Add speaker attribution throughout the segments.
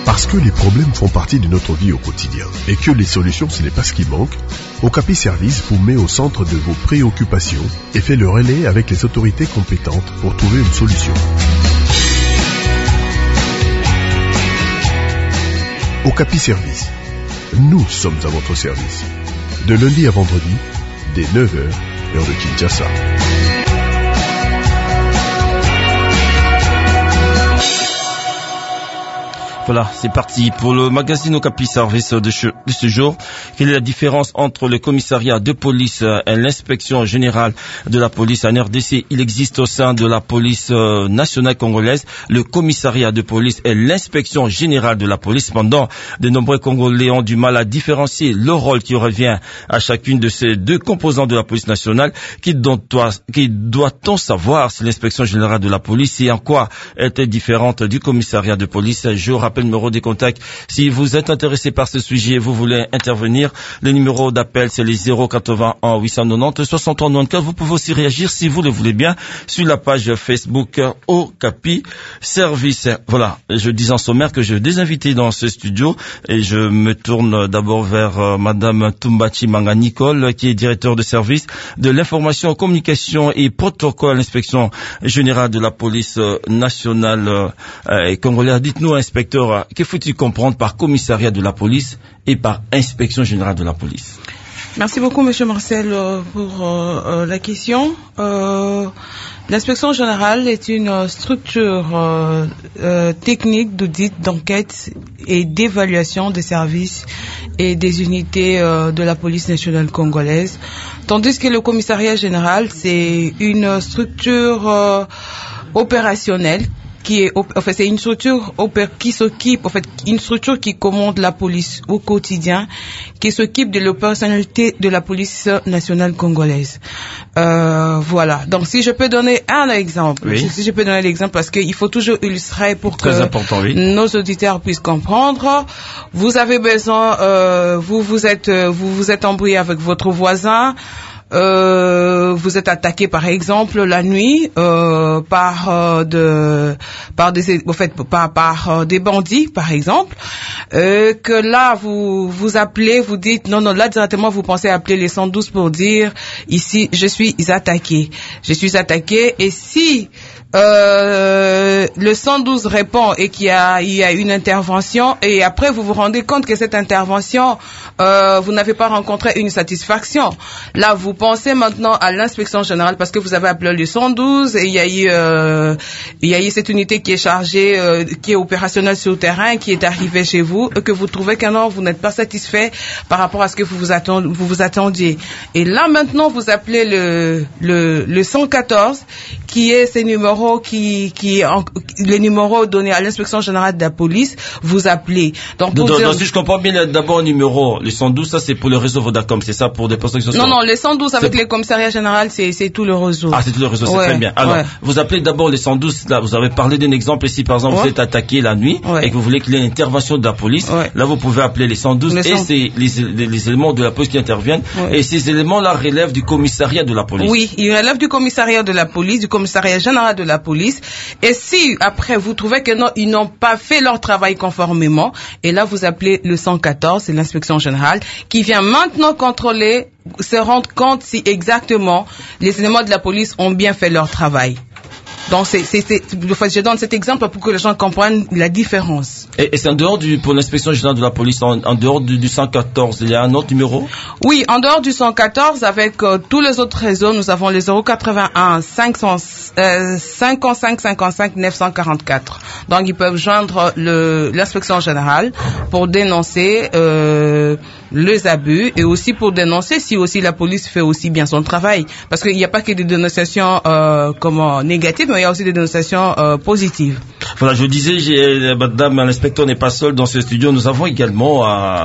Speaker 1: Parce que les problèmes font partie de notre vie au quotidien et que les solutions, ce n'est pas ce qui manque, Okapi Service vous met au centre de vos préoccupations et fait le relais avec les autorités compétentes pour trouver une solution. Okapi Service. Nous sommes à votre service. De lundi à vendredi, dès 9h, heure de Kinshasa.
Speaker 2: Voilà, c'est parti pour le magazine Okapi Service de ce jour. Quelle est la différence entre le commissariat de police et l'inspection générale de la police en RDC? Il existe au sein de la police nationale congolaise le commissariat de police et l'inspection générale de la police. Cependant, de nombreux Congolais ont du mal à différencier le rôle qui revient à chacune de ces deux composants de la police nationale. Qui doit-on savoir si l'inspection générale de la police et en quoi est-elle différente du commissariat de police? Je rappelle le numéro des contacts. Si vous êtes intéressé par ce sujet, vous voulez intervenir, le numéro d'appel c'est les 081 890 63 94. Vous pouvez aussi réagir si vous le voulez bien sur la page Facebook Okapi Service. Voilà, je dis en sommaire que j'ai des invités dans ce studio et je me tourne d'abord vers Madame Tumbachi Manga Nicole qui est directeur de service de l'information, communication et protocole à l'inspection générale de la police nationale congolaise. Dites-nous, inspecteur, que faut-il comprendre par commissariat de la police et par inspection générale de la police?
Speaker 3: Merci beaucoup, Monsieur Marcel, pour la question. L'inspection générale est une structure technique d'audit, d'enquête et d'évaluation des services et des unités de la police nationale congolaise, tandis que le commissariat général, c'est une structure opérationnelle c'est une structure qui s'occupe, une structure qui commande la police au quotidien, qui s'occupe de l'opérationnalité de la police nationale congolaise. Voilà. Donc, si je peux donner un exemple, si je peux donner l'exemple, parce qu'il faut toujours illustrer pour que nos auditeurs puissent comprendre. Vous avez besoin, vous vous êtes embrouillé avec votre voisin. Vous êtes attaqué par exemple la nuit par des bandits par exemple, que là vous appelez, vous dites non là directement vous pensez appeler les 112 pour dire ici je suis attaqué et si le 112 répond et qu'il y a une intervention et après vous vous rendez compte que cette intervention vous n'avez pas rencontré une satisfaction, là vous pensez maintenant à l'inspection générale parce que vous avez appelé le 112 et il y a eu cette unité qui est chargée, qui est opérationnelle sur le terrain, qui est arrivée chez vous et que vous trouvez que non, vous n'êtes pas satisfait par rapport à ce que vous vous attendiez. Et là maintenant vous appelez le 114 qui est ces numéros les numéros donnés à l'inspection générale de la police, vous appelez. Donc
Speaker 2: si je comprends bien, d'abord numéro, le 112, ça c'est pour le réseau Vodacom, c'est ça pour des postes qui sont...
Speaker 3: Non, le 112 avec les commissariats généraux, c'est tout le réseau.
Speaker 2: Ah, c'est tout le réseau, c'est très bien. Alors, vous appelez d'abord le 112, là, vous avez parlé d'un exemple ici, par exemple, vous êtes attaqué la nuit et que vous voulez qu'il y ait une intervention de la police, là vous pouvez appeler les 112 et c'est les éléments de la police qui interviennent et ces éléments-là relèvent du commissariat de la police.
Speaker 3: Oui, ils relèvent du commissariat de la police, du commissariat général de la police. Et si après vous trouvez que non, ils n'ont pas fait leur travail conformément, et là vous appelez le 114, c'est l'inspection générale, qui vient maintenant contrôler, se rendre compte si exactement les éléments de la police ont bien fait leur travail. Donc je donne cet exemple pour que les gens comprennent la différence.
Speaker 2: Et c'est en dehors pour l'inspection générale de la police, en dehors du 114, il y a un autre numéro?
Speaker 3: Oui, en dehors du 114, avec tous les autres réseaux, nous avons les 081 55 55 944. Donc ils peuvent joindre l'inspection générale pour dénoncer les abus et aussi pour dénoncer si aussi la police fait aussi bien son travail. Parce qu'il n'y a pas que des dénonciations négatives, mais il y a aussi des dénonciations positives.
Speaker 2: Voilà, je disais, madame l'inspecteur n'est pas seule dans ce studio. Nous avons également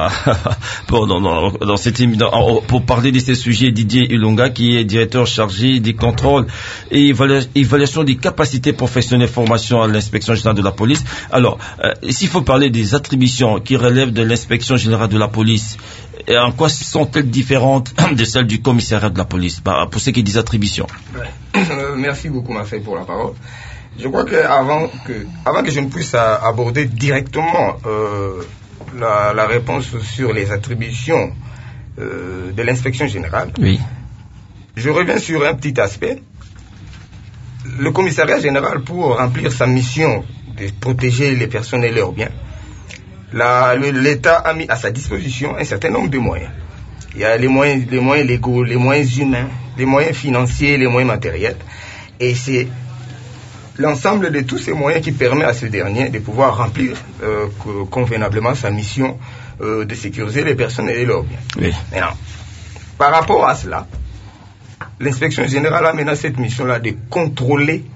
Speaker 2: pour parler de ces sujets Didier Ilunga, qui est directeur chargé des contrôles et évaluation des capacités professionnelles, formation à l'inspection générale de la police. Alors, s'il faut parler des attributions qui relèvent de l'inspection générale de la police, et en quoi sont-elles différentes de celles du commissariat de la police, pour ce qui est des attributions?
Speaker 4: Merci beaucoup, Mafé, pour la parole. Je crois que avant que je ne puisse aborder directement la réponse sur les attributions de l'inspection générale,
Speaker 2: oui.
Speaker 4: Je reviens sur un petit aspect. Le commissariat général, pour remplir sa mission de protéger les personnes et leurs biens, l'État a mis à sa disposition un certain nombre de moyens. Il y a les moyens légaux, les moyens humains, les moyens financiers, les moyens matériels. Et c'est l'ensemble de tous ces moyens qui permet à ce dernier de pouvoir remplir convenablement sa mission de sécuriser les personnes et leurs biens.
Speaker 2: Oui.
Speaker 4: Maintenant, par rapport à cela, l'inspection générale a mené cette mission-là de contrôler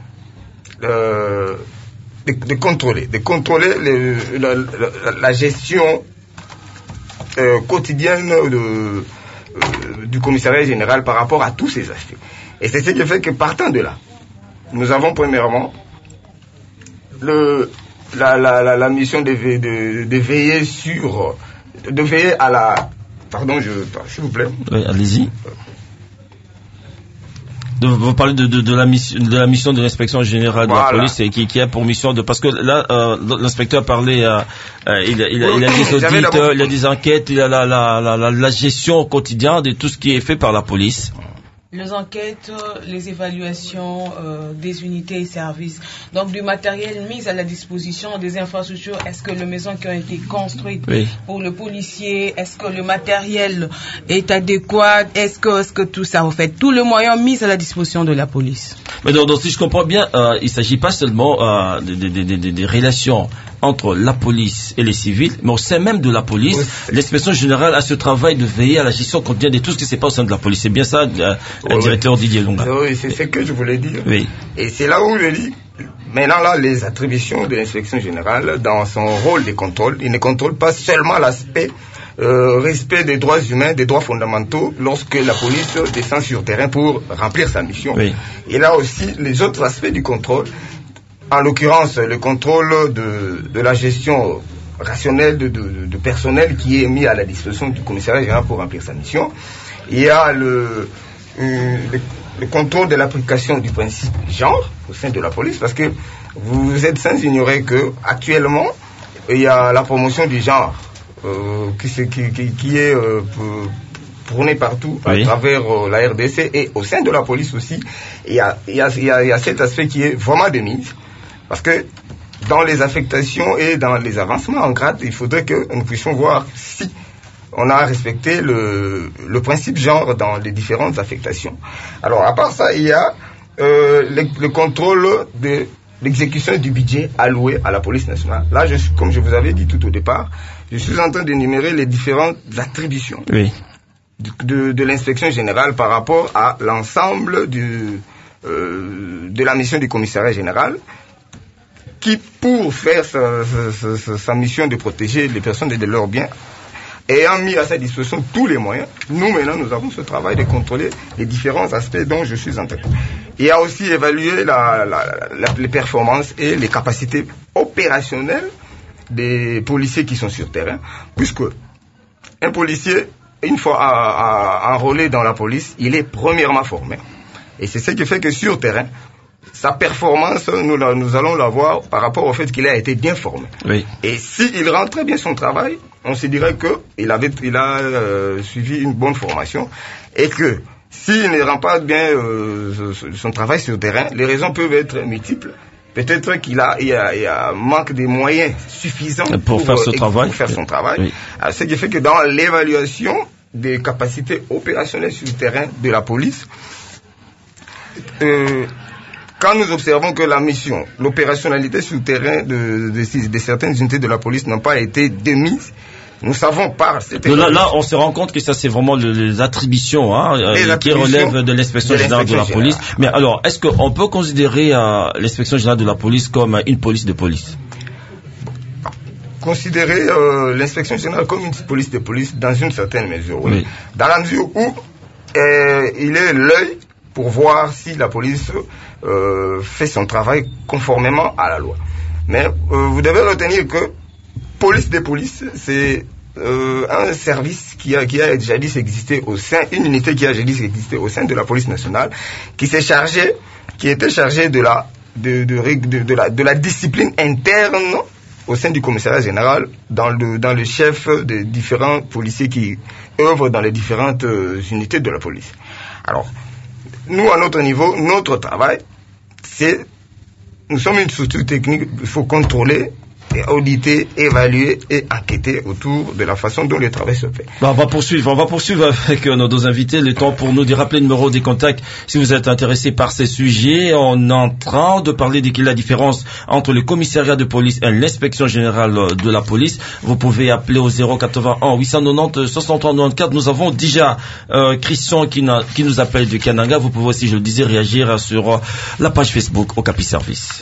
Speaker 4: la gestion quotidienne du commissariat général par rapport à tous ces aspects. Et c'est ce qui fait que partant de là, nous avons premièrement la mission de veiller à la... Pardon, s'il vous plaît.
Speaker 2: Oui, allez-y. Vous parlez de la mission de l'inspection générale de la police qui a pour mission de... Parce que là, l'inspecteur a parlé, il a des audits, il a des enquêtes, il a la gestion au quotidien de tout ce qui est fait par la police.
Speaker 3: Les enquêtes, les évaluations des unités et services, donc du matériel mis à la disposition des infrastructures. Est-ce que les maisons qui ont été construites pour le policier, est-ce que le matériel est adéquat, est-ce que tout ça, en fait, tous les moyens mis à la disposition de la police.
Speaker 2: Mais donc si je comprends bien, il ne s'agit pas seulement des relations entre la police et les civils, mais au sein même de la police, l'inspection générale a ce travail de veiller à la gestion quotidienne de tout ce qui se passe au sein de la police. C'est bien ça, directeur Didier Lunga.
Speaker 4: Oui, c'est ce que je voulais dire.
Speaker 2: Oui.
Speaker 4: Et c'est là où je dis, maintenant là, les attributions de l'inspection générale dans son rôle de contrôle, il ne contrôle pas seulement l'aspect respect des droits humains, des droits fondamentaux lorsque la police descend sur terrain pour remplir sa mission.
Speaker 2: Oui.
Speaker 4: Et là aussi, les autres aspects du contrôle, en l'occurrence le contrôle de la gestion rationnelle de personnel qui est mis à la disposition du commissariat général pour remplir sa mission. Il y a le contrôle de l'application du principe genre au sein de la police, parce que vous êtes sans ignorer que actuellement il y a la promotion du genre qui est prônée partout à travers la RDC, et au sein de la police aussi il y a cet aspect qui est vraiment de mise, parce que dans les affectations et dans les avancements en grade, il faudrait que nous puissions voir si on a respecté le principe genre dans les différentes affectations. Alors, à part ça, il y a le contrôle de l'exécution du budget alloué à la police nationale. Là, comme je vous avais dit tout au départ, je suis en train d'énumérer les différentes attributions de l'inspection générale par rapport à l'ensemble de la mission du commissariat général, qui, pour faire sa mission de protéger les personnes et de leurs biens, ayant mis à sa disposition tous les moyens, nous maintenant nous avons ce travail de contrôler les différents aspects dont je suis en train. Il y a aussi évalué les performances et les capacités opérationnelles des policiers qui sont sur terrain, puisque un policier, une fois enrôlé dans la police, il est premièrement formé. Et c'est ce qui fait que sur terrain, sa performance, nous allons la voir par rapport au fait qu'il a été bien formé. Oui. Et s'il rend très bien son travail, on se dirait qu'il a suivi une bonne formation, et que s'il ne rend pas bien son travail sur le terrain, les raisons peuvent être multiples. Peut-être qu'il y a manque de moyens suffisants pour faire son travail. Oui. Alors, ce qui fait que dans l'évaluation des capacités opérationnelles sur le terrain de la police, quand nous observons que la mission, l'opérationnalité sur le terrain de certaines unités de la police n'ont pas été démises, nous savons par cette
Speaker 2: là, on se rend compte que ça, c'est vraiment les attributions, qui relèvent de l'inspection générale de la police. Mais alors, est-ce qu'on peut considérer l'inspection générale de la police comme une police de police?
Speaker 4: Considérer l'inspection générale comme une police de police dans une certaine mesure, oui. Dans la mesure où il est l'œil pour voir si la police fait son travail conformément à la loi. Mais vous devez retenir que police des polices, c'est un service qui a jadis existé une unité qui a jadis existé au sein de la police nationale, qui était chargée de la de la discipline interne au sein du commissariat général dans le chef des différents policiers qui œuvrent dans les différentes unités de la police. Alors, nous, à notre niveau, notre travail, nous sommes une structure technique, il faut contrôler, et auditer, évaluer et enquêter autour de la façon dont le travail se fait.
Speaker 2: On va poursuivre avec nos deux invités. Le temps pour nous de rappeler le numéro des contacts si vous êtes intéressé par ces sujets. On est en train de parler de quelle est la différence entre le commissariat de police et l'inspection générale de la police. Vous pouvez appeler au 081 890 63 94. Nous avons déjà Christian qui nous appelle du Kananga. Vous pouvez aussi, je le disais, réagir sur la page Facebook Okapi Service.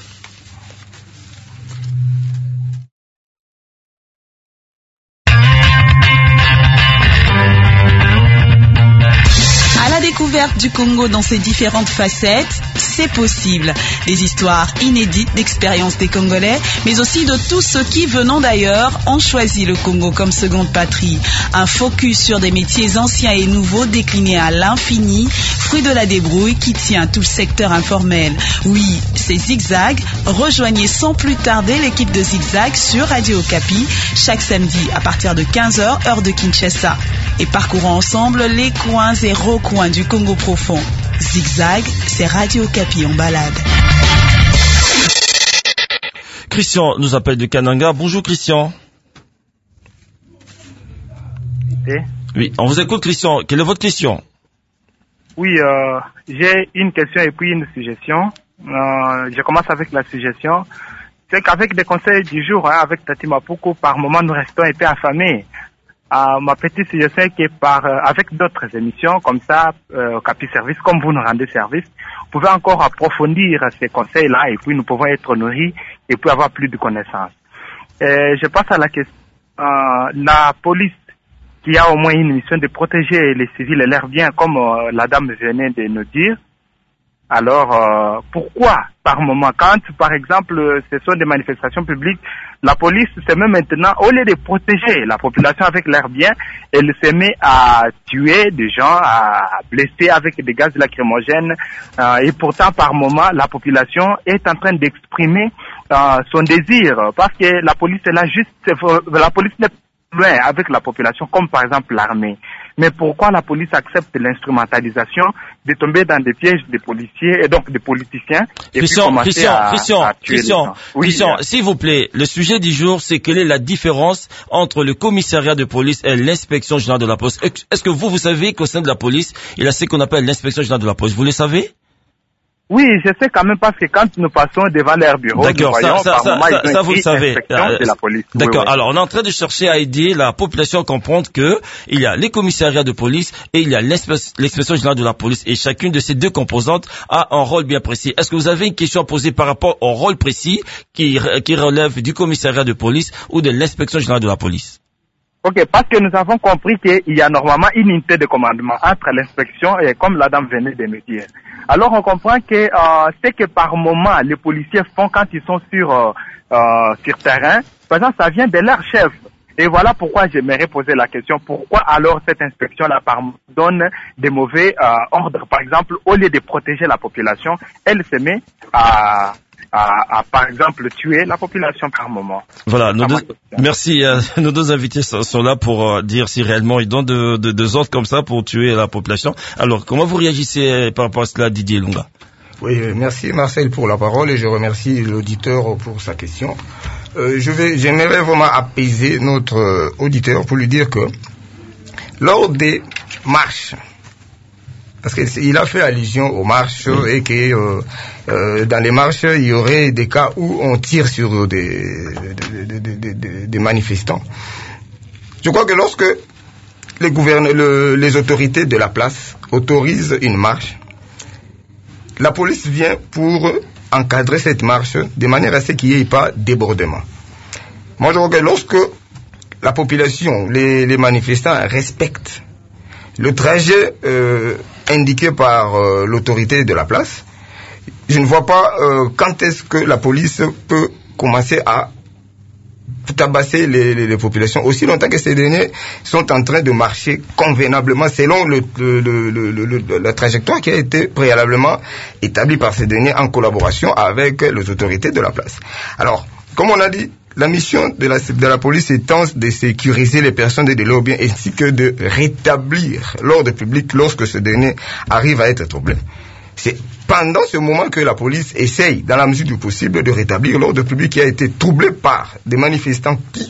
Speaker 5: Découverte du Congo dans ses différentes facettes, c'est possible. Des histoires inédites d'expériences des Congolais, mais aussi de tous ceux qui, venant d'ailleurs, ont choisi le Congo comme seconde patrie. Un focus sur des métiers anciens et nouveaux déclinés à l'infini, fruit de la débrouille qui tient tout le secteur informel. Oui, c'est Zigzag. Rejoignez sans plus tarder l'équipe de Zigzag sur Radio Okapi, chaque samedi à partir de 15h, heure de Kinshasa. Et parcourons ensemble les coins et recoins du Congo profond. Zigzag, c'est Radio Okapi en balade.
Speaker 2: Christian nous appelle de Kananga. Bonjour Christian. Oui, on vous écoute Christian. Quelle est votre question?
Speaker 6: Oui, j'ai une question et puis une suggestion. Je commence avec la suggestion. C'est qu'avec des conseils du jour, avec Tati Mapoko, par moment nous restons un peu affamés. Ma petite suggestion est que avec d'autres émissions comme ça, Okapi Service, comme vous nous rendez service, vous pouvez encore approfondir ces conseils-là et puis nous pouvons être nourris et puis avoir plus de connaissances. Je passe à la question. La police qui a au moins une mission de protéger les civils et leurs biens, comme la dame venait de nous dire. Alors, pourquoi par moment, quand par exemple ce sont des manifestations publiques, la police se met maintenant, au lieu de protéger la population avec leurs biens, elle se met à tuer des gens, à blesser avec des gaz lacrymogènes, et pourtant par moment la population est en train d'exprimer son désir, parce que la police est là juste, la police n'est loin avec la population, comme par exemple l'armée. Mais pourquoi la police accepte l'instrumentalisation de tomber dans des pièges des policiers et donc des politiciens et
Speaker 2: Christian,
Speaker 6: Christian,
Speaker 2: s'il vous plaît, le sujet du jour, c'est quelle est la différence entre le commissariat de police et l'inspection générale de la police. Est-ce que vous savez qu'au sein de la police, il y a ce qu'on appelle l'inspection générale de la police? Vous le savez?
Speaker 6: Oui, je sais quand même parce que quand nous passons devant leur bureau,
Speaker 2: d'accord, ça vous le savez.
Speaker 6: De la police.
Speaker 2: D'accord.
Speaker 6: Oui.
Speaker 2: Alors, on est en train de chercher à aider la population à comprendre que il y a les commissariats de police et il y a l'inspection générale de la police et chacune de ces deux composantes a un rôle bien précis. Est-ce que vous avez une question à poser par rapport au rôle précis qui relève du commissariat de police ou de l'inspection générale de la police?
Speaker 6: Ok, parce que nous avons compris qu'il y a normalement une unité de commandement entre l'inspection et comme la dame venait de me dire. Alors on comprend que c'est que par moment les policiers font quand ils sont sur terrain, par exemple ça vient de leur chef. Et voilà pourquoi j'aimerais poser la question, pourquoi alors cette inspection-là donne des mauvais ordres. Par exemple, au lieu de protéger la population, elle se met à par exemple tuer la population par moment.
Speaker 2: Voilà, merci. Nos deux invités sont là pour dire si réellement ils donnent de ordres comme ça pour tuer la population. Alors, comment vous réagissez par rapport à cela, Didier Lunga?
Speaker 4: Oui, merci Marcel pour la parole et je remercie l'auditeur pour sa question. J'aimerais vraiment apaiser notre auditeur pour lui dire que lors des marches, parce qu'il a fait allusion aux marches et que dans les marches, il y aurait des cas où on tire sur des manifestants. Je crois que lorsque les autorités de la place autorisent une marche, la police vient pour encadrer cette marche de manière à ce qu'il n'y ait pas débordement. Moi, je crois que lorsque la population, les manifestants respectent le trajet indiqué par l'autorité de la place, je ne vois pas quand est-ce que la police peut commencer à tabasser les populations aussi longtemps que ces derniers sont en train de marcher convenablement selon la trajectoire qui a été préalablement établie par ces derniers en collaboration avec les autorités de la place. Alors, comme on a dit, la mission de la police étant de sécuriser les personnes et de leurs biens ainsi que de rétablir l'ordre public lorsque ce dernier arrive à être troublé. C'est pendant ce moment que la police essaye, dans la mesure du possible, de rétablir l'ordre public qui a été troublé par des manifestants qui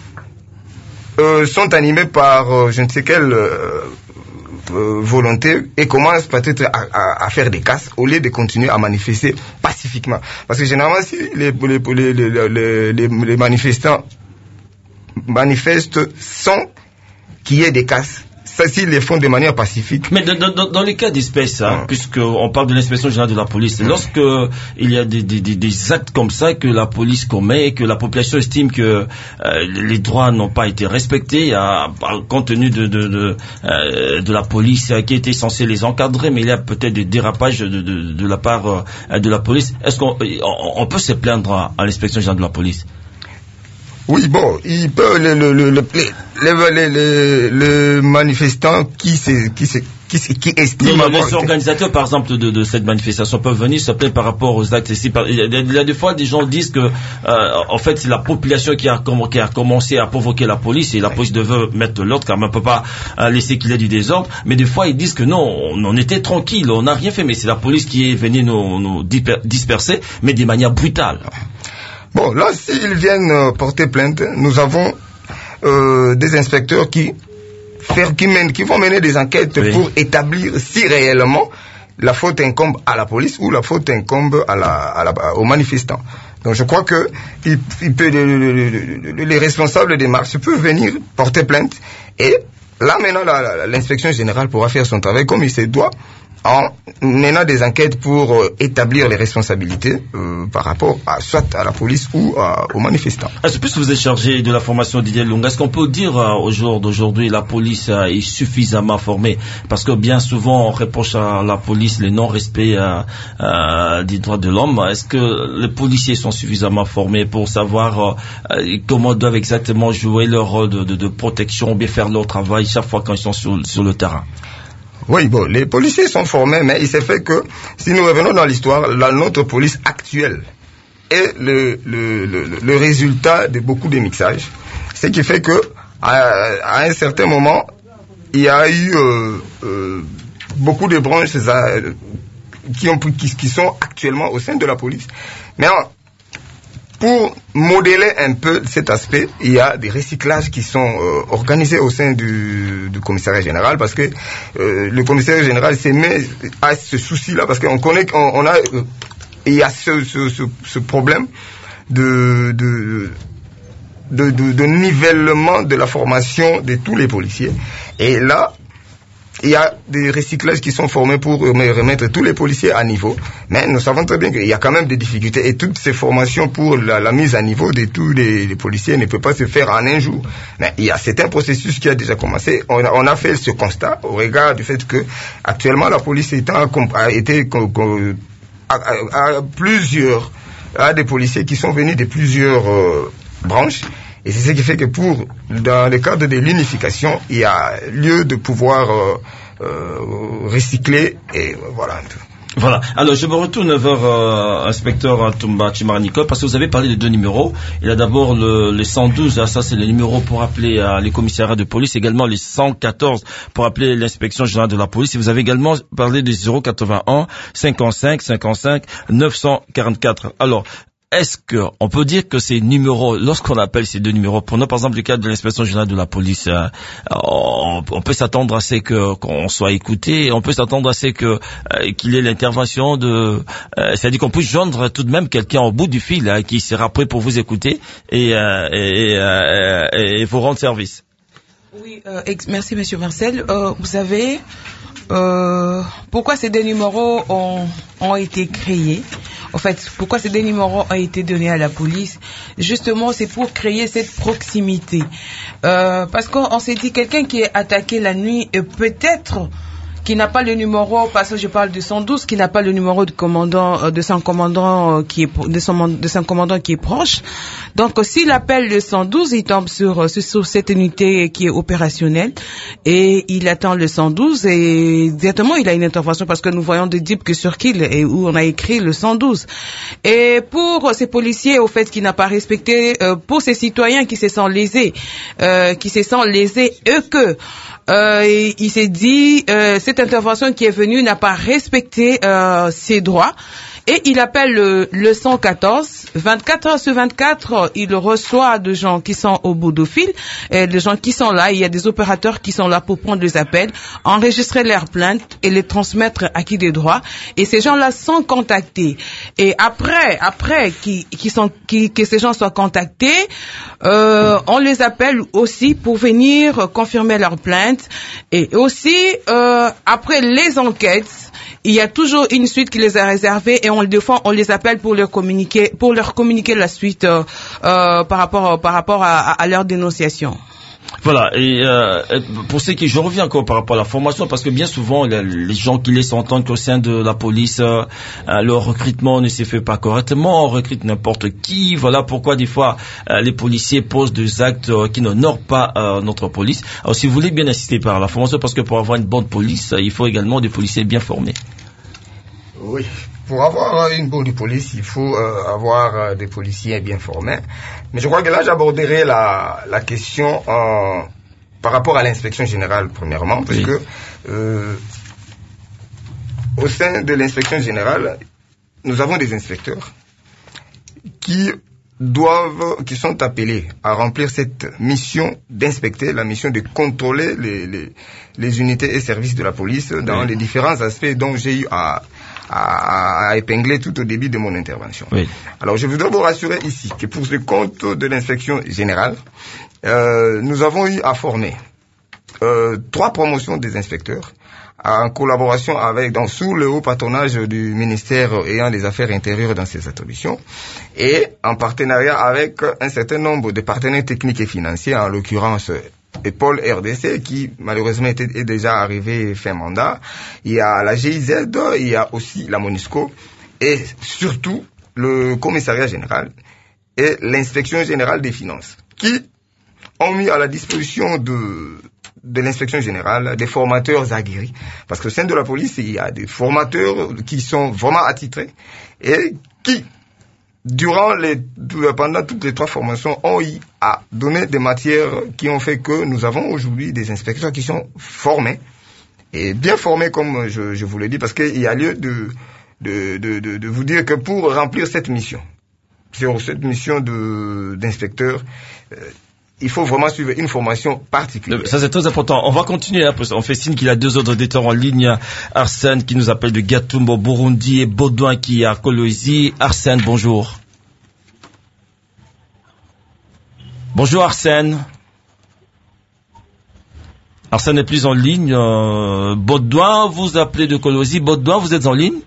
Speaker 4: sont animés par je ne sais quelle volonté et commencent peut-être à faire des casses au lieu de continuer à manifester pacifiquement. Parce que généralement, si les manifestants manifestent sans qu'il y ait des casses, ça, s'ils les font de manière pacifique.
Speaker 2: Mais dans les cas d'espèce, puisqu'on parle de l'inspection générale de la police, lorsque il y a des actes comme ça que la police commet et que la population estime que les droits n'ont pas été respectés, compte tenu de la police qui était censée les encadrer, mais il y a peut-être des dérapages de la part de la police. Est-ce qu'on peut se plaindre à l'inspection générale de la police?
Speaker 4: Oui, bon, il peut les manifestants qui estiment.
Speaker 2: Les organisateurs, par exemple, de cette manifestation peuvent venir se plaindre par rapport aux actes. Il y a des fois, des gens disent que, en fait, c'est la population qui a commencé à provoquer la police et la police devait mettre l'ordre car on ne peut pas laisser qu'il y ait du désordre. Mais des fois, ils disent que non, on était tranquille, on n'a rien fait, mais c'est la police qui est venue nous disperser, mais de manière brutale.
Speaker 4: Bon, là, s'ils viennent porter plainte, nous avons des inspecteurs qui vont mener des enquêtes pour établir si réellement la faute incombe à la police ou la faute incombe aux manifestants. Donc je crois que les responsables des marches peuvent venir porter plainte et là maintenant l'inspection générale pourra faire son travail comme il se doit en menant des enquêtes pour établir les responsabilités par rapport soit à la police ou aux manifestants.
Speaker 2: Est-ce que vous êtes chargé de la formation Didier Lunga, est-ce qu'on peut dire au jour d'aujourd'hui la police est suffisamment formée? Parce que bien souvent on reproche à la police le non-respect des droits de l'homme. Est-ce que les policiers sont suffisamment formés pour savoir comment doivent exactement jouer leur rôle de protection ou bien faire leur travail chaque fois quand ils sont sur le terrain?
Speaker 4: Oui, bon, les policiers sont formés, mais il s'est fait que, si nous revenons dans l'histoire, notre police actuelle est le résultat de beaucoup de mixages. Ce qui fait que, à un certain moment, il y a eu beaucoup de branches qui sont actuellement au sein de la police. Mais pour modeler un peu cet aspect, il y a des recyclages qui sont organisés au sein du commissariat général parce que le commissariat général s'est mis à ce souci-là parce qu'on connaît il y a ce problème de nivellement de la formation de tous les policiers. Et là, il y a des recyclages qui sont formés pour remettre tous les policiers à niveau. Mais nous savons très bien qu'il y a quand même des difficultés. Et toutes ces formations pour la mise à niveau de tous les policiers ne peut pas se faire en un jour. Mais c'est un processus qui a déjà commencé. On a fait ce constat au regard du fait que actuellement la police a des policiers qui sont venus de plusieurs branches. Et c'est ce qui fait que dans le cadre de l'unification, il y a lieu de pouvoir recycler et voilà.
Speaker 2: Voilà. Alors, je me retourne vers inspecteur Toumba Chimaraniko parce que vous avez parlé de deux numéros. Il y a d'abord le 112, ça c'est le numéro pour appeler les commissariats de police, également les 114 pour appeler l'inspection générale de la police. Et vous avez également parlé des 081 55 55 944. Alors, est-ce qu'on peut dire que ces numéros, lorsqu'on appelle ces deux numéros, prenons par exemple le cas de l'inspection générale de la police, on peut s'attendre à ce qu'on soit écouté, on peut s'attendre à ce qu'il y ait l'intervention c'est-à-dire qu'on puisse joindre tout de même quelqu'un au bout du fil qui sera prêt pour vous écouter et vous rendre service.
Speaker 3: Oui, merci Monsieur Marcel. Vous savez pourquoi ces deux numéros ont été créés? En fait, pourquoi ces deux numéros ont été donnés à la police? Justement, c'est pour créer cette proximité. Parce qu'on s'est dit, quelqu'un qui est attaqué la nuit, peut-être qui n'a pas le numéro, parce que je parle du 112, qui n'a pas le numéro de commandant, de son commandant qui est, de son commandant qui est proche. Donc, s'il appelle le 112, il tombe sur cette unité qui est opérationnelle et il attend le 112 et directement il a une intervention parce que nous voyons des DIP que circulent et où on a écrit le 112. Et pour ces policiers, au fait, qui n'a pas respecté, pour ces citoyens qui se sentent lésés, eux que, il s'est dit, cette intervention qui est venue n'a pas respecté ses droits. Et il appelle le 114. 24 heures sur 24, il reçoit des gens qui sont au bout du fil, des gens qui sont là. Il y a des opérateurs qui sont là pour prendre les appels, enregistrer leurs plaintes et les transmettre à qui des droits. Et ces gens-là sont contactés. Et après que ces gens soient contactés, on les appelle aussi pour venir confirmer leurs plaintes. Et aussi, après les enquêtes, il y a toujours une suite qui les a réservées et on les appelle pour leur communiquer la suite par rapport à leur dénonciation.
Speaker 2: Voilà, et pour ce qui, je reviens encore par rapport à la formation, parce que bien souvent, les gens qui laissent entendre qu'au sein de la police, le recrutement ne se fait pas correctement, on recrute n'importe qui, voilà pourquoi des fois, les policiers posent des actes qui n'honorent pas notre police. Alors si vous voulez bien insister par la formation, parce que pour avoir une bonne police, il faut également des policiers bien formés.
Speaker 4: Oui. Pour avoir une bonne police, il faut avoir des policiers bien formés. Mais je crois que là, j'aborderai la question par rapport à l'inspection générale, premièrement, parce que au sein de l'inspection générale, nous avons des inspecteurs qui sont appelés à remplir cette mission d'inspecter, la mission de contrôler les unités et services de la police dans les différents aspects dont j'ai eu à épingler tout au début de mon intervention. Oui. Alors, je voudrais vous rassurer ici que pour ce compte de l'inspection générale, nous avons eu à former 3 promotions des inspecteurs en collaboration sous le haut patronage du ministère ayant les affaires intérieures dans ses attributions et en partenariat avec un certain nombre de partenaires techniques et financiers, en l'occurrence Paul RDC qui malheureusement est déjà arrivé fin mandat. Il y a la GIZ, il y a aussi la MONUSCO et surtout le commissariat général et l'inspection générale des finances qui ont mis à la disposition de l'inspection générale des formateurs aguerris. Parce qu'au sein de la police, il y a des formateurs qui sont vraiment attitrés et qui, pendant toutes les 3 formations, ont eu à donner des matières qui ont fait que nous avons aujourd'hui des inspecteurs qui sont formés et bien formés, comme je vous l'ai dit, parce qu'il y a lieu de vous dire que pour remplir cette mission, sur cette mission d'inspecteur, il faut vraiment suivre une formation particulière.
Speaker 2: Ça, c'est très important. On va continuer. On fait signe qu'il y a 2 autres auditeurs en ligne. Arsène qui nous appelle de Gatumbo, Burundi, et Baudouin qui est à Kolwezi. Arsène, bonjour. Bonjour Arsène. Arsène n'est plus en ligne. Baudouin, vous appelez de Kolwezi. Baudouin, vous êtes en ligne?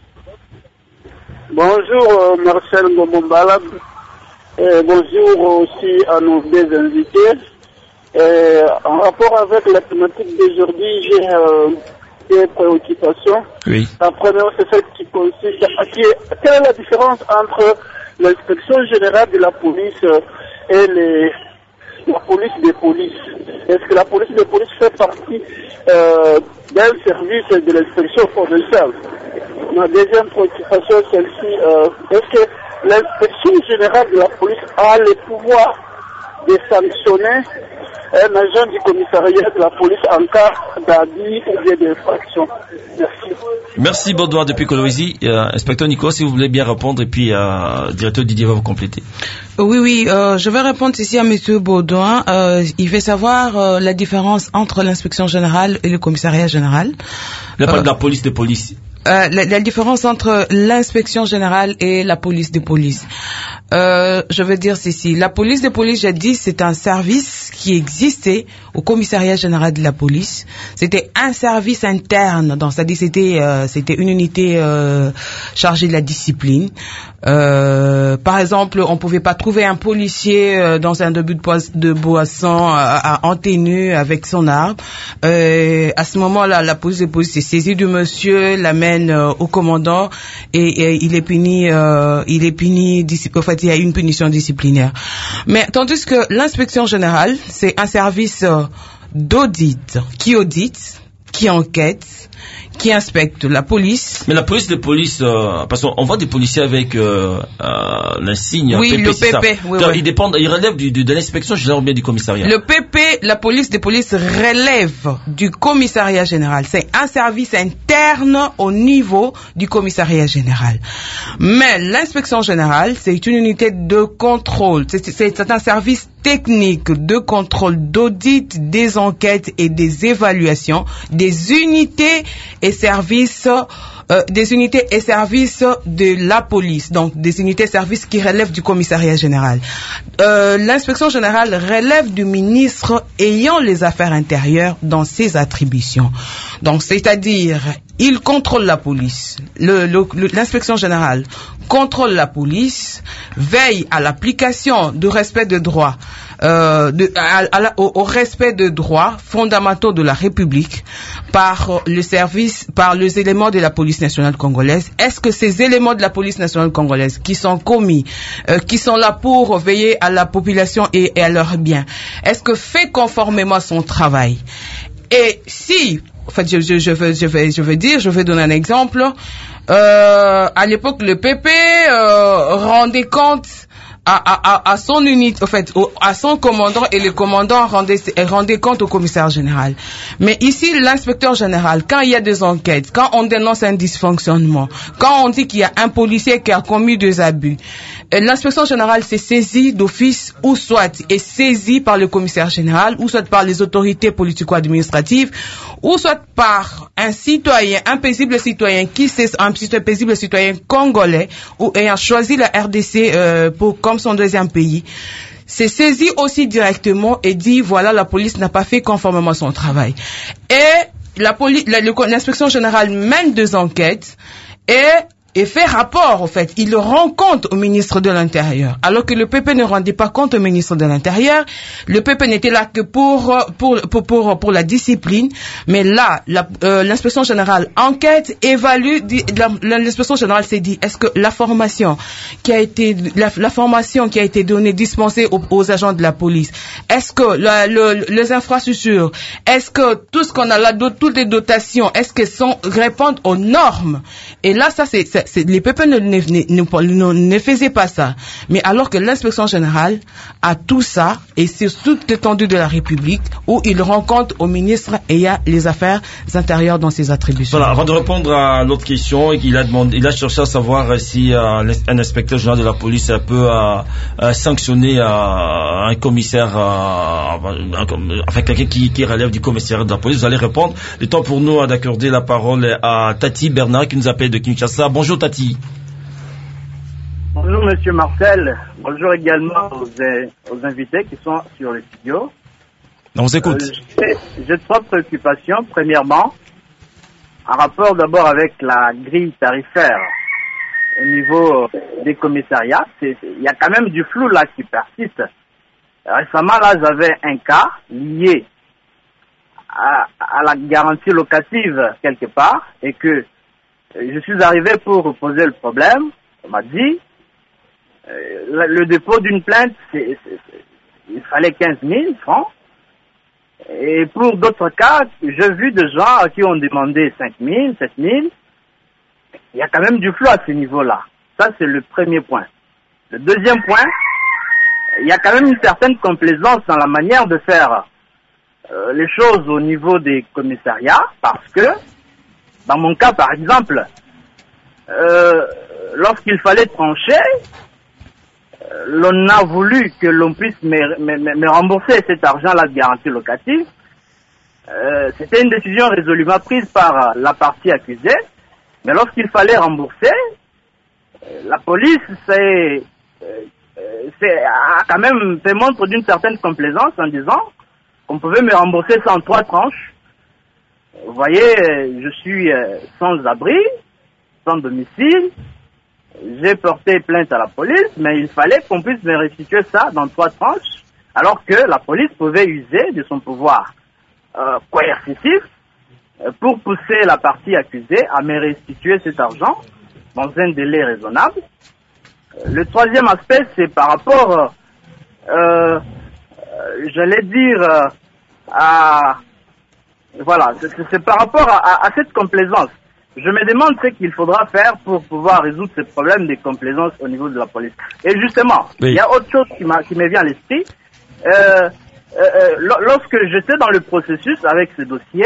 Speaker 7: Bonjour Marcel Ngomombalab. Bonjour aussi à nos 2 invités. En rapport avec la thématique d'aujourd'hui, j'ai des préoccupations. Oui. La première, c'est celle qui consiste quelle est la différence entre l'inspection générale de la police et la police des polices? Est-ce que la police des polices fait partie d'un service de l'inspection provinciale? Ma deuxième préoccupation, celle-ci, est-ce que l'inspection générale de la police a le pouvoir de sanctionner un agent du commissariat de la police en cas d'abus ou bien d'infraction? Merci.
Speaker 2: Merci Baudouin depuis Kolwezi. Inspecteur Nico, si vous voulez bien répondre, et puis directeur Didier va vous compléter.
Speaker 3: Oui, je vais répondre ici à monsieur Baudouin. Il veut savoir la différence entre l'inspection générale et le commissariat général.
Speaker 2: La police de police.
Speaker 3: La différence entre l'inspection générale et la police de police. Je veux dire ceci. La police de police, j'ai dit, c'est un service qui existait au commissariat général de la police. C'était un service interne, donc c'est-à-dire c'était une unité chargée de la discipline. Par exemple, on pouvait pas trouver un policier dans un début de boisson en tenue avec son arme. À ce moment-là, la police s'est saisie du monsieur, l'amène au commandant et il est puni. En fait, il y a une punition disciplinaire. Mais tandis que l'inspection générale, c'est un service d'audit, qui audite, qui enquête, qui inspecte la police.
Speaker 2: Mais la police, parce qu'on voit des policiers avec l'insigne.
Speaker 3: Oui,
Speaker 2: PP,
Speaker 3: le PP. Oui, oui.
Speaker 2: Il relève de l'inspection générale ou bien du commissariat.
Speaker 3: Le PP, la police des polices relève du commissariat général. C'est un service interne au niveau du commissariat général. Mais l'inspection générale, c'est une unité de contrôle. C'est un service technique de contrôle, d'audit, des enquêtes et des évaluations, des unités et services de la police, donc des unités et services qui relèvent du commissariat général. L'inspection générale relève du ministre ayant les affaires intérieures dans ses attributions. Donc, c'est-à-dire, il contrôle la police. L'inspection générale contrôle la police, veille à l'application du respect de droits, au respect de droits fondamentaux de la République par les éléments de la police nationale congolaise. Est-ce que ces éléments de la police nationale congolaise qui sont commis, qui sont là pour veiller à la population et à leurs biens, est-ce que fait conformément son travail? Et si, en fait, je vais donner un exemple. À l'époque, le PP rendait compte à son unité, en fait, à son commandant, et le commandant rendait compte au commissaire général. Mais ici, l'inspecteur général, quand il y a des enquêtes, quand on dénonce un dysfonctionnement, quand on dit qu'il y a un policier qui a commis des abus, l'inspection générale s'est saisie d'office, ou soit est saisie par le commissaire général, ou soit par les autorités politico-administratives, ou soit par un paisible citoyen congolais, ou ayant choisi la RDC comme son deuxième pays, s'est saisi aussi directement et dit voilà, la police n'a pas fait conformément à son travail. Et l'inspection générale mène des enquêtes et fait rapport, en fait. Il le rend compte au ministre de l'Intérieur. Alors que le PP ne rendait pas compte au ministre de l'Intérieur. Le PP n'était là que pour la discipline. Mais là, l'inspection générale enquête, évalue, l'inspection générale s'est dit, est-ce que la formation qui a été donnée, dispensée aux agents de la police, est-ce que les infrastructures, est-ce que tout ce qu'on a là, toutes les dotations, est-ce qu'elles répondent aux normes? Et là, les PP ne faisaient pas ça. Mais alors que l'inspection générale a tout ça, et c'est toute l'étendue de la République, où il rend compte au ministre ayant les affaires intérieures dans ses attributions.
Speaker 2: Voilà, avant de répondre à l'autre question, il a cherché à savoir si un inspecteur général de la police peut sanctionner un commissaire, enfin quelqu'un qui relève du commissariat de la police. Vous allez répondre. Le temps pour nous d'accorder la parole à Tati Bernard qui nous appelle de Kinshasa. Bonjour Tati.
Speaker 8: Bonjour Monsieur Marcel. Bonjour également aux invités qui sont sur le studio.
Speaker 2: On vous écoute.
Speaker 8: J'ai trois préoccupations. Premièrement, en rapport d'abord avec la grille tarifaire au niveau des commissariats. Il y a quand même du flou là qui persiste. Récemment là, j'avais un cas lié à la garantie locative quelque part, et que je suis arrivé pour poser le problème. On m'a dit le dépôt d'une plainte, il fallait 15 000 francs. Et pour d'autres cas, j'ai vu des gens qui ont demandé 5 000, 7 000. Il y a quand même du flou à ce niveau-là. Ça, c'est le premier point. Le deuxième point, il y a quand même une certaine complaisance dans la manière de faire les choses au niveau des commissariats, parce que, dans mon cas, par exemple, lorsqu'il fallait trancher, l'on a voulu que l'on puisse me rembourser cet argent-là de garantie locative. C'était une décision résolument prise par la partie accusée, mais lorsqu'il fallait rembourser, la police s'est quand même fait montre d'une certaine complaisance en disant qu'on pouvait me rembourser ça en 3 tranches. Vous voyez, je suis sans abri, sans domicile. J'ai porté plainte à la police, mais il fallait qu'on puisse me restituer ça dans 3 tranches, alors que la police pouvait user de son pouvoir coercitif pour pousser la partie accusée à me restituer cet argent dans un délai raisonnable. Le troisième aspect, c'est par rapport, j'allais dire, voilà, c'est par rapport à cette complaisance. Je me demande ce qu'il faudra faire pour pouvoir résoudre ce problème de complaisance au niveau de la police. Et justement, oui, il y a autre chose qui me vient à l'esprit. Lorsque j'étais dans le processus avec ce dossier,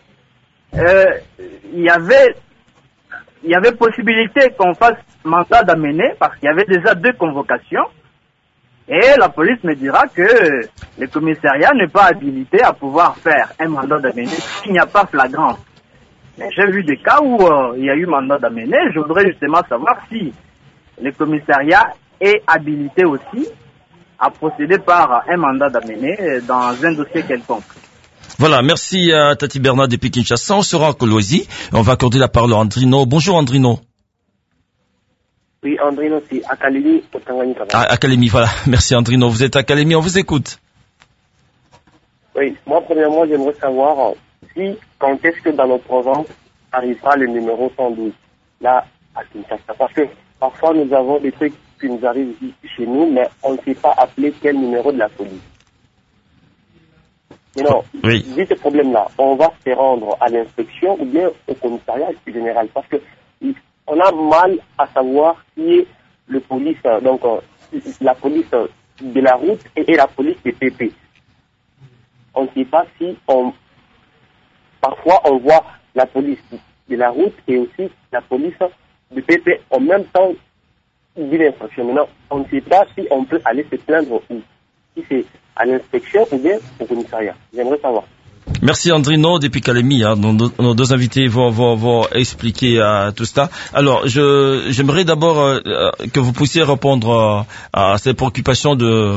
Speaker 8: il y avait possibilité qu'on fasse mandat d'amener parce qu'il y avait déjà 2 convocations. Et la police me dira que le commissariat n'est pas habilité à pouvoir faire un mandat d'amener s'il n'y a pas flagrance. Mais j'ai vu des cas où il y a eu mandat d'amener. Je voudrais justement savoir si le commissariat est habilité aussi à procéder par un mandat d'amener dans un dossier quelconque.
Speaker 2: Voilà, merci à Tati Bernard depuis Kinshasa. On sera en Kolwezi. On va accorder la parole à Andrino. Bonjour Andrino.
Speaker 9: Oui, Andrino, c'est Académie au Tanganyika.
Speaker 2: Ah, Académie, voilà. Merci Andrino. Vous êtes Académie, on vous écoute.
Speaker 9: Oui, moi premièrement, j'aimerais savoir si, quand est-ce que dans notre province arrivera le numéro 112, là, à Kinshasa. Parce que parfois nous avons des trucs qui nous arrivent ici chez nous, mais on ne sait pas appeler quel numéro de la police. Mais non,
Speaker 2: oui,
Speaker 9: vu ce problème-là, on va se rendre à l'inspection ou bien au commissariat général. Parce que on a mal à savoir qui est le police, donc la police de la route et la police des PP. On ne sait pas si parfois on voit la police de la route et aussi la police du PP en même temps d'une infraction. Maintenant, on ne sait pas si on peut aller se plaindre ou si c'est à l'inspection ou bien au commissariat. J'aimerais savoir.
Speaker 2: Merci Andrino depuis Kalemi. Nos 2 invités vont expliquer tout cela. Alors, j'aimerais d'abord que vous puissiez répondre à ces préoccupations de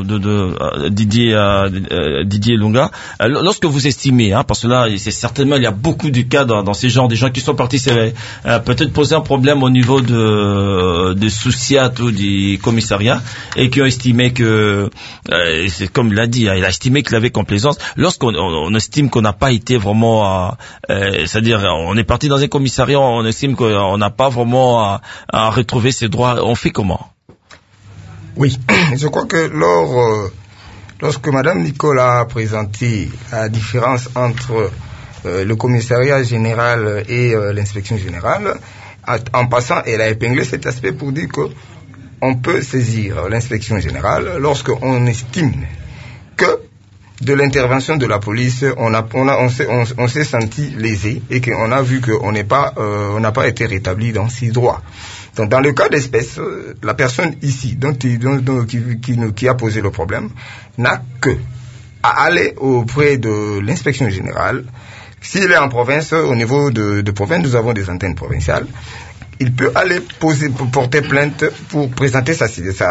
Speaker 2: Didier Lunga. Lorsque vous estimez, parce que là, c'est certainement il y a beaucoup de cas dans ces gens, des gens qui sont partis, c'est peut-être poser un problème au niveau de Souciat ou du commissariat et qui ont estimé que, c'est comme il l'a dit, il a estimé qu'il avait complaisance. Lorsqu'on estime qu'on n'a pas été vraiment, c'est-à-dire on est parti dans un commissariat, on estime qu'on n'a pas vraiment à retrouver ses droits, on fait comment?
Speaker 4: Oui, je crois que lorsque Madame Nicolas a présenté la différence entre le commissariat général et l'inspection générale, en passant, elle a épinglé cet aspect pour dire que on peut saisir l'inspection générale lorsqu'on estime que de l'intervention de la police, on s'est senti lésé et qu'on a vu qu'on n'a pas été rétabli dans ses droits. Donc, dans le cas d'espèce, la personne ici, qui a posé le problème, n'a que à aller auprès de l'inspection générale. S'il est en province, au niveau de province, nous avons des antennes provinciales. Il peut aller porter plainte pour présenter sa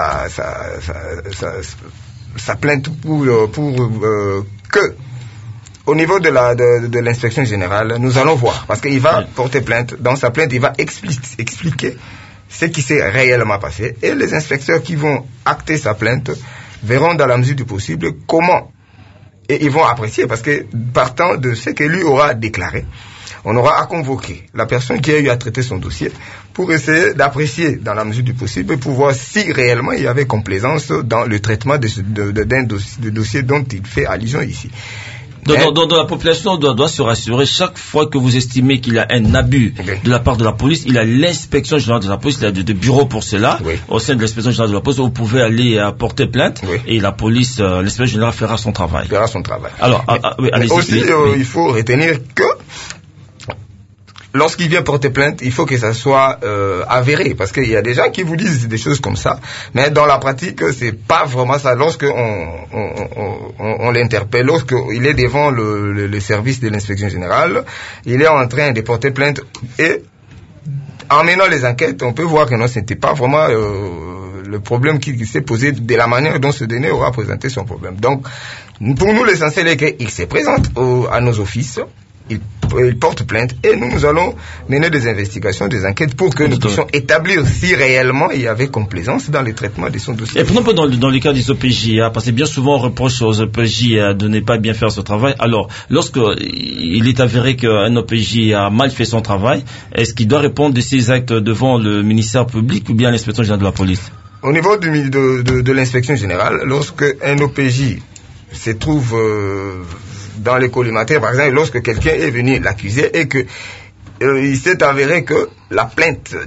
Speaker 4: plainte pour que au niveau de l'inspection générale, nous allons voir, parce qu'il va porter plainte. Dans sa plainte, il va expliquer ce qui s'est réellement passé, et les inspecteurs qui vont acter sa plainte verront dans la mesure du possible comment, et ils vont apprécier, parce que partant de ce que lui aura déclaré, on aura à convoquer la personne qui a eu à traiter son dossier pour essayer d'apprécier dans la mesure du possible pour voir si réellement il y avait complaisance dans le traitement d'un dossier dont il fait allusion ici.
Speaker 2: Donc la population doit se rassurer chaque fois que vous estimez qu'il y a un abus de la part de la police. Il y a l'inspection générale de la police, il y a des bureaux pour cela. Oui. Au sein de l'inspection générale de la police, vous pouvez aller porter plainte et la police, l'inspection générale fera son travail. Alors,
Speaker 4: mais aussi, il faut retenir que lorsqu'il vient porter plainte, il faut que ça soit avéré, parce qu'il y a des gens qui vous disent des choses comme ça, mais dans la pratique, c'est pas vraiment ça. Lorsque on l'interpelle, lorsqu'il est devant le service de l'inspection générale, il est en train de porter plainte, et en menant les enquêtes, on peut voir que non, c'était pas vraiment le problème qui s'est posé, de la manière dont ce dernier aura présenté son problème. Donc, pour nous, l'essentiel est qu'il se présente à nos offices, il porte plainte et nous allons mener des investigations, des enquêtes pour que nous puissions établir si réellement il y avait complaisance dans le traitement de son dossier.
Speaker 2: Et prenons pas dans le cas des OPJ, parce que bien souvent on reproche aux OPJ de ne pas bien faire ce travail. Alors, lorsque il est avéré qu'un OPJ a mal fait son travail, est-ce qu'il doit répondre de ses actes devant le ministère public ou bien l'inspection générale de la police?
Speaker 4: Au niveau de l'inspection générale, lorsque un OPJ se trouve dans les collimateurs, par exemple, lorsque quelqu'un est venu l'accuser et que il s'est avéré que la plainte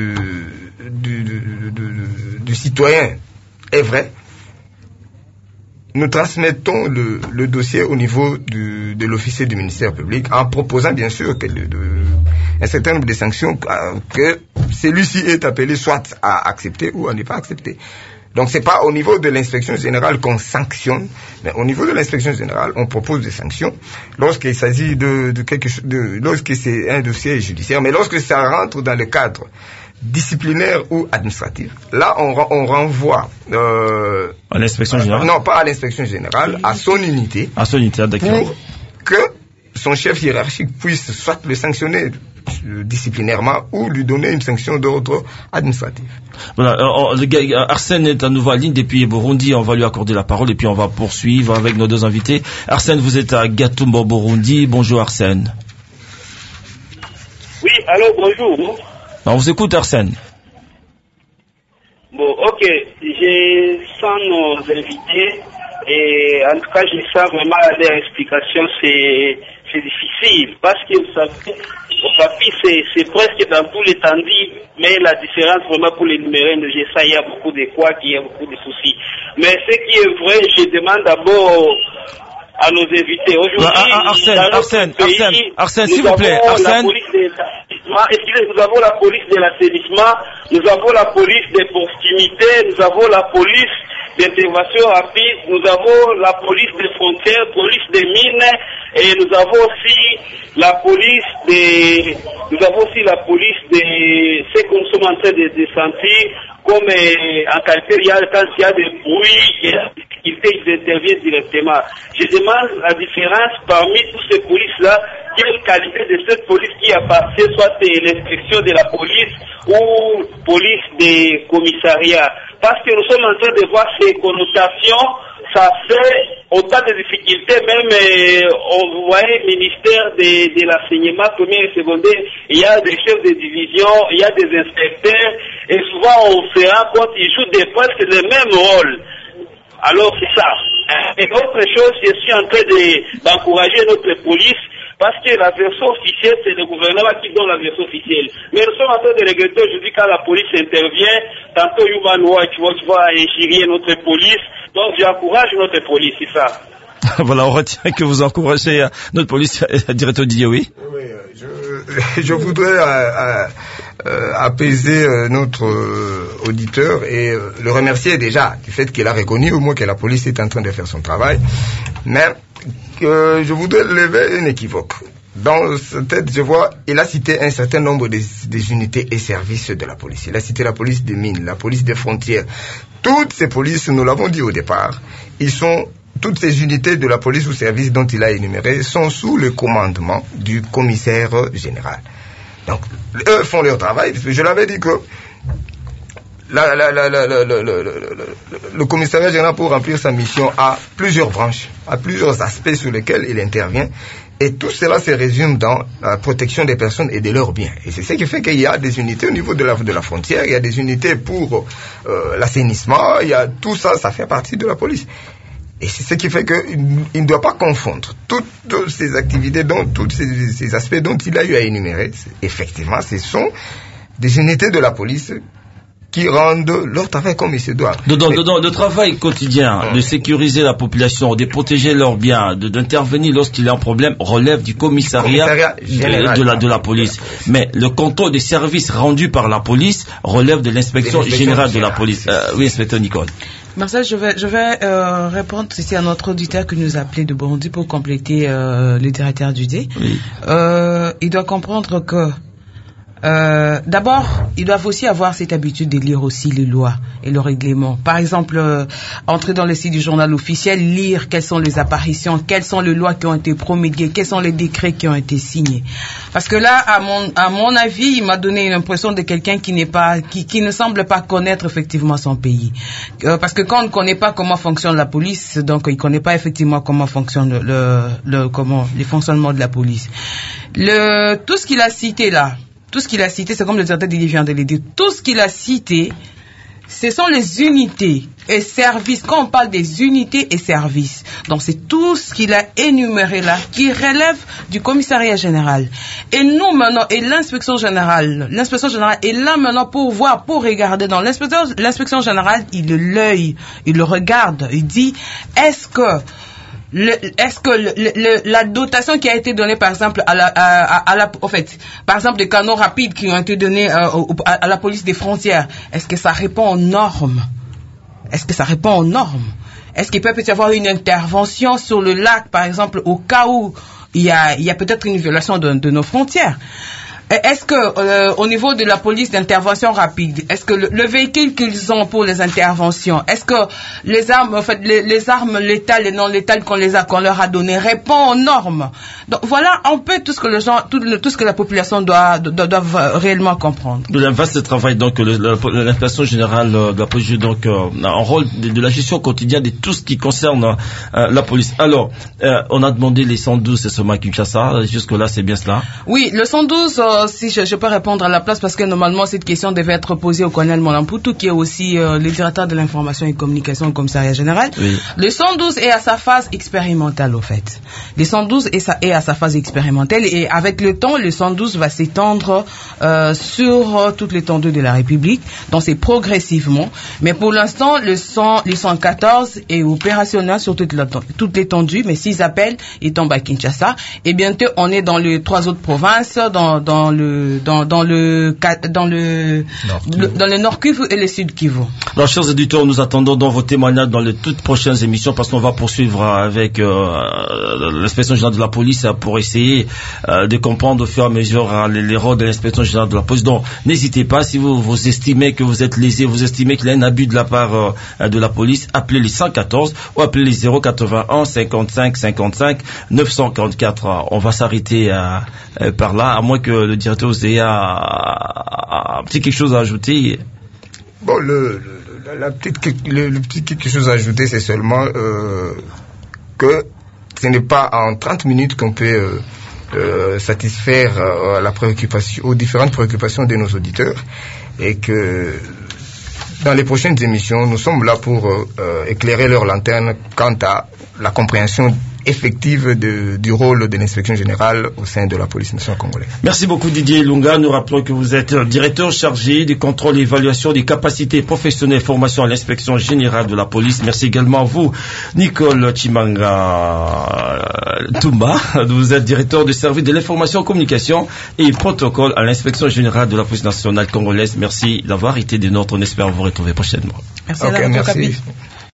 Speaker 4: du citoyen est vraie, nous transmettons le dossier au niveau de l'officier du ministère public en proposant bien sûr un certain nombre de sanctions que celui-ci est appelé soit à accepter ou à ne pas accepter. Donc c'est pas au niveau de l'inspection générale qu'on sanctionne, mais au niveau de l'inspection générale, on propose des sanctions lorsqu'il s'agit de quelque chose, lorsque c'est un dossier judiciaire, mais lorsque ça rentre dans le cadre disciplinaire ou administratif, là on renvoie
Speaker 2: à l'inspection générale.
Speaker 4: Non, pas à l'inspection générale, à son unité.
Speaker 2: À son unité, d'accord.
Speaker 4: Pour que son chef hiérarchique puisse soit le sanctionner disciplinairement ou lui donner une sanction d'ordre administratif.
Speaker 2: Voilà, Arsène est à nouveau en ligne depuis Burundi, on va lui accorder la parole et puis on va poursuivre avec nos deux invités. Arsène, vous êtes à Gatumba, Burundi. Bonjour Arsène.
Speaker 10: Oui, allô, bonjour.
Speaker 2: On vous écoute Arsène.
Speaker 10: Bon, ok, je sens nos invités et en tout cas je sens vraiment leur explication, c'est difficile parce que vous savez, au papier c'est presque dans tout l'étendue, mais la différence vraiment pour les numéros de ça, il y a beaucoup de quoi, il y a beaucoup de soucis. Mais ce qui est vrai, je demande d'abord à nos invités. Aujourd'hui,
Speaker 2: Arsène, s'il vous plaît, Arsène.
Speaker 10: Nous avons la police de l'assainissement, nous avons la police des proximités, nous avons la police d'intervention rapide, nous avons la police des frontières, police des mines, et nous avons aussi la police de ce que nous sommes en train de sentir, comme en qualité, quand il y a des bruits, ils interviennent directement. Je demande la différence parmi tous ces polices-là, quelle qualité de cette police qui appartient, soit l'inspection de la police ou police des commissariats. Parce que nous sommes en train de voir ces connotations, ça fait autant de difficultés, même vous voyez, ministère de l'enseignement primaire et secondaire, il y a des chefs de division, il y a des inspecteurs, et souvent on se rend compte qu'ils jouent presque le même rôle. Alors c'est ça. Et autre chose, je suis en train d'encourager notre police, parce que la version officielle, c'est le gouvernement qui donne la version officielle. Mais nous sommes en train de regretter aujourd'hui quand la police intervient, tantôt Human Rights Watch va injurier notre police. Donc j'encourage notre police, c'est ça.
Speaker 2: Voilà, on retient que vous encouragez notre police, directeur Didier, oui.
Speaker 4: Oui, je voudrais apaiser notre auditeur et le remercier déjà du fait qu'il a reconnu au moins que la police est en train de faire son travail. Mais je voudrais lever une équivoque. Dans sa tête, je vois, il a cité un certain nombre des unités et services de la police. Il a cité la police des mines, la police des frontières. Toutes ces polices, nous l'avons dit au départ, toutes ces unités de la police ou services dont il a énuméré sont sous le commandement du commissaire général. Donc, eux font leur travail. Je l'avais dit que le commissariat général, pour remplir sa mission, a plusieurs branches, a plusieurs aspects sur lesquels il intervient. Et tout cela se résume dans la protection des personnes et de leurs biens. Et c'est ce qui fait qu'il y a des unités au niveau de la frontière, il y a des unités pour l'assainissement, il y a tout ça, ça fait partie de la police. Et c'est ce qui fait qu'il ne doit pas confondre toutes ces activités, tous ces aspects dont il a eu à énumérer. Effectivement, ce sont des unités de la police qui rendent leur travail comme il se doit.
Speaker 2: Le travail quotidien, de sécuriser la population, de protéger leurs biens, d'intervenir lorsqu'il y a un problème, relève du commissariat de la police. Mais le contrôle des services rendus par la police relève de l'inspection générale de la police. Oui, inspecteur Nicole.
Speaker 3: Marcel, je vais répondre ici à notre auditeur qui nous a appelé de Burundi pour compléter le directeur du D.
Speaker 2: Oui.
Speaker 3: Il doit comprendre que D'abord, ils doivent aussi avoir cette habitude de lire aussi les lois et le règlement. Par exemple, entrer dans le site du journal officiel, lire quelles sont les apparitions, quelles sont les lois qui ont été promulguées, quels sont les décrets qui ont été signés. Parce que là, à mon avis, il m'a donné l'impression de quelqu'un qui ne semble pas connaître effectivement son pays. Parce que quand on ne connaît pas comment fonctionne la police, donc il ne connaît pas effectivement comment fonctionne les fonctionnements de la police. Tout ce qu'il a cité là, c'est comme le directeur Didier vient de le dire, tout ce qu'il a cité, ce sont les unités et services. Quand on parle des unités et services, donc c'est tout ce qu'il a énuméré là, qui relève du commissariat général. Et nous maintenant, et l'inspection générale est là maintenant pour voir, pour regarder. Dans l'inspection générale, il le regarde, il dit, est-ce que la dotation qui a été donnée, par exemple, par exemple, des canaux rapides qui ont été donnés à la police des frontières, est-ce que ça répond aux normes? Est-ce qu'il peut y avoir une intervention sur le lac, par exemple, au cas où il y a peut-être une violation de nos frontières? Est-ce que au niveau de la police d'intervention rapide, est-ce que le véhicule qu'ils ont pour les interventions, est-ce que les armes, les armes létales et non létales qu'on leur a données répondent aux normes? Donc voilà un peu tout ce que la population doit réellement comprendre.
Speaker 2: De un vaste travail donc l'inspection générale de la police donc en rôle de la gestion quotidienne de tout ce qui concerne la police. Alors on a demandé les 112 c'est ce Kinshasa, jusque là c'est bien cela?
Speaker 3: Oui, le 112 si je peux répondre à la place, parce que normalement cette question devait être posée au colonel Molamputu, qui est aussi le directeur de l'information et communication au commissariat général. Oui. Le 112 est à sa phase expérimentale, au fait. Le 112 est à sa phase expérimentale, et avec le temps, le 112 va s'étendre sur toute l'étendue de la République, donc c'est progressivement. Mais pour l'instant, le 114 est opérationnel sur toute l'étendue, mais s'ils appellent, ils tombent à Kinshasa. Et bientôt, on est dans les 3 autres provinces, dans le Nord Kivu et le Sud Kivu.
Speaker 2: Alors, chers éditeurs, nous attendons dans vos témoignages dans les toutes prochaines émissions, parce qu'on va poursuivre avec l'inspection générale de la police pour essayer de comprendre au fur et à mesure les rôles de l'inspection générale de la police. Donc, n'hésitez pas, si vous estimez que vous êtes lésé, vous estimez qu'il y a un abus de la part de la police, appelez les 114 ou appelez les 081 55 55 944. On va s'arrêter par là, à moins que le directeur Osea a quelque chose à ajouter.
Speaker 4: Bon, le petit quelque chose à ajouter, c'est seulement que ce n'est pas en 30 minutes qu'on peut satisfaire aux différentes préoccupations de nos auditeurs, et que dans les prochaines émissions, nous sommes là pour éclairer leur lanterne quant à la compréhension effective du rôle de l'inspection générale au sein de la police nationale congolaise.
Speaker 2: Merci beaucoup Didier Lunga. Nous rappelons que vous êtes directeur chargé du contrôle et évaluation des capacités professionnelles et formation à l'inspection générale de la police. Merci également à vous, Nicole Chimanga Tumba. Vous êtes directeur du service de l'information, communication et protocole à l'inspection générale de la police nationale congolaise. Merci d'avoir été des nôtres. On espère vous retrouver prochainement.
Speaker 3: Merci.